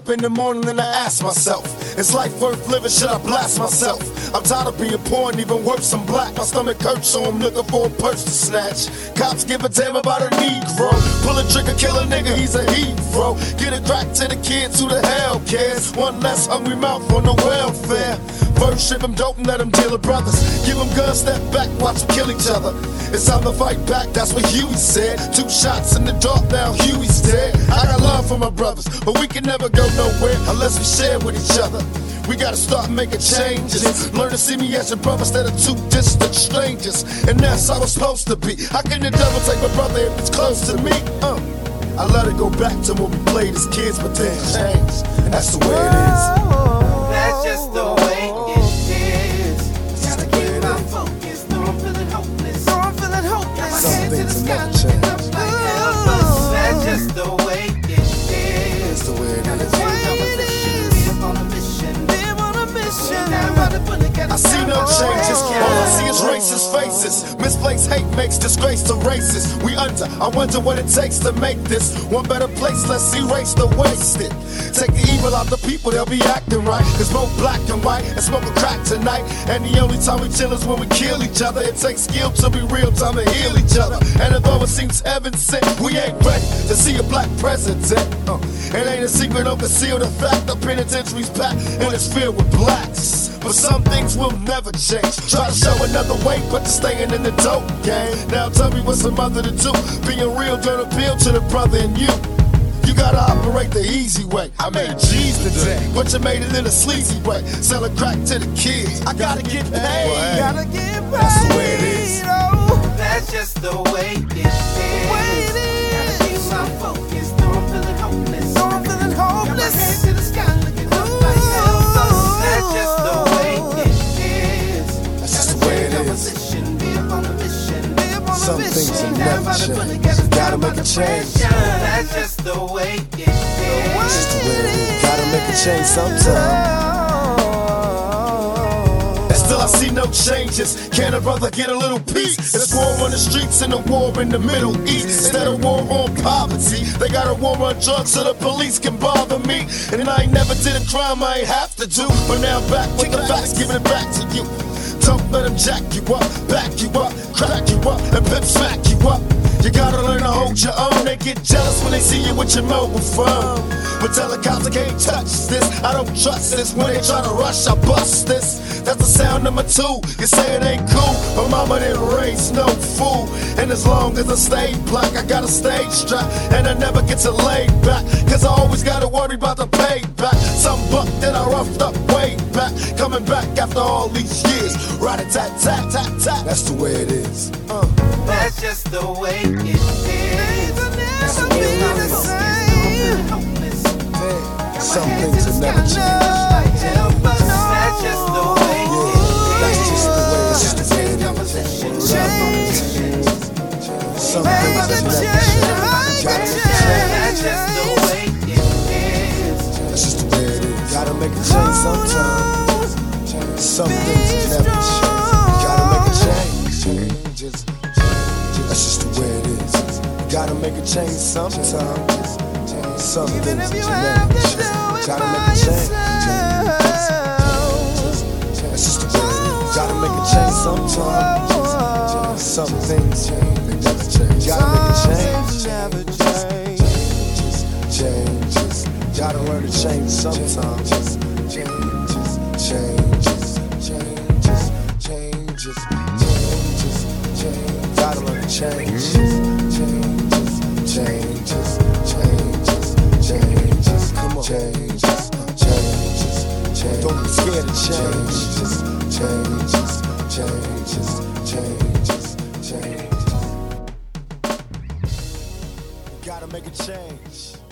up in the morning and I ask myself, is life worth living? Should I blast myself? I'm tired of being poor and even worse, I'm black. My stomach hurts, so I'm looking for a purse to snatch. Cops give a damn about a Negro. Pull a trigger, kill a nigga, he's a hero. Get it crack to the kids, who the hell cares? One less hungry mouth on the welfare. First ship them dope and let them deal with brothers. Give them guns, step back, watch them kill each other. It's time to fight back, that's what Huey said. 2 shots in the dark, now Huey's dead. I got love for my brothers, but we can never go nowhere unless we share with each other. We gotta start making changes. Learn to see me as your brother instead of 2 distant strangers. And that's how it's supposed to be. How can the devil take my brother if it's close to me? I let it go back to when we played as kids, but things changed. And that's the way it is. That's just the way it is. Gotta keep my focus, though I'm feeling hopeless. Got my Some hands in the things sky, will never looking change. up like help us. That's just the way it is. That's the way it Gotta is. change our position, be up on a mission. Now by the bullet, gotta I see no stop. changes, all I see is racist faces. Misplaced hate makes disgrace to races. We under, I wonder what it takes to make this one better place. Let's erase the wasted. Take the evil out the people, they'll be acting right. There's both black and white and smoking crack tonight. And the only time we chill is when we kill each other. It takes skill to be real, time to heal each other. And although it seems heaven sent, we ain't ready to see a black president. It ain't a secret, don't conceal the fact. The penitentiary's packed and it's filled with blacks. But some things will never change. Try to show another way, but you're staying in the dope game. Now tell me what's a mother to do. Being real don't appeal to the brother in you. You gotta operate the easy way. I made G's today, but you made it in a sleazy way. Selling crack to the kids. I gotta get paid. Gotta get paid. That's the way it is. That's just the way it is. Gotta keep my focus, though I'm feeling hopeless. Got my hands in the sky, looking up like help us. That's just the way it is. That's just the way it Gotta is. change our position, be up on a mission. Some things will Now never by the bullet, change. Gotta stop make a the change. pressure. That's just the way it is. That's just the way it is. Gotta make a change sometime. And still I see no changes. Can a brother get a little peace? It's war on the streets and a war in the Middle East. Instead of war on poverty, they got a war on drugs so the police can bother me. And I ain't never did a crime I ain't have to do. But now I'm back with the facts, giving it back to you. Don't let them jack you up, back you up, crack you up, and pimp smack you up. You gotta learn to hold your own. They get jealous when they see you with your mobile phone. But tell the cops I can't touch this. I don't trust this. When they try to rush, I bust this. That's the sound number 2. You say it ain't cool, but mama didn't raise no fool. And as long as I stay black, I got a stage strap. And I never get to lay back, cause I always gotta worry about the payback. Some buck that I roughed up way back, coming back after all these years. Rat-a-tat-tat-tat-tat. That's the way it is. That's just the way it is. That's the way it is. Some things will never change. That's just the way it is. That's just the way it's just the way it is. Some things will never change. Gotta make a change. That's just the way it is. That's just the way it is. Gotta make a change sometime. Some things will never change. Gotta make a change. That's just the way it is. Gotta make a change sometime. Some things will never change. Gotta make a change. That's just the way it is. Gotta make a change sometime. Some things they never change. Gotta make a change. Changes. Gotta learn to change sometimes. Changes. Gotta learn to change. Changes. Come on. Changes. Don't be scared of changes. Gotta make a change.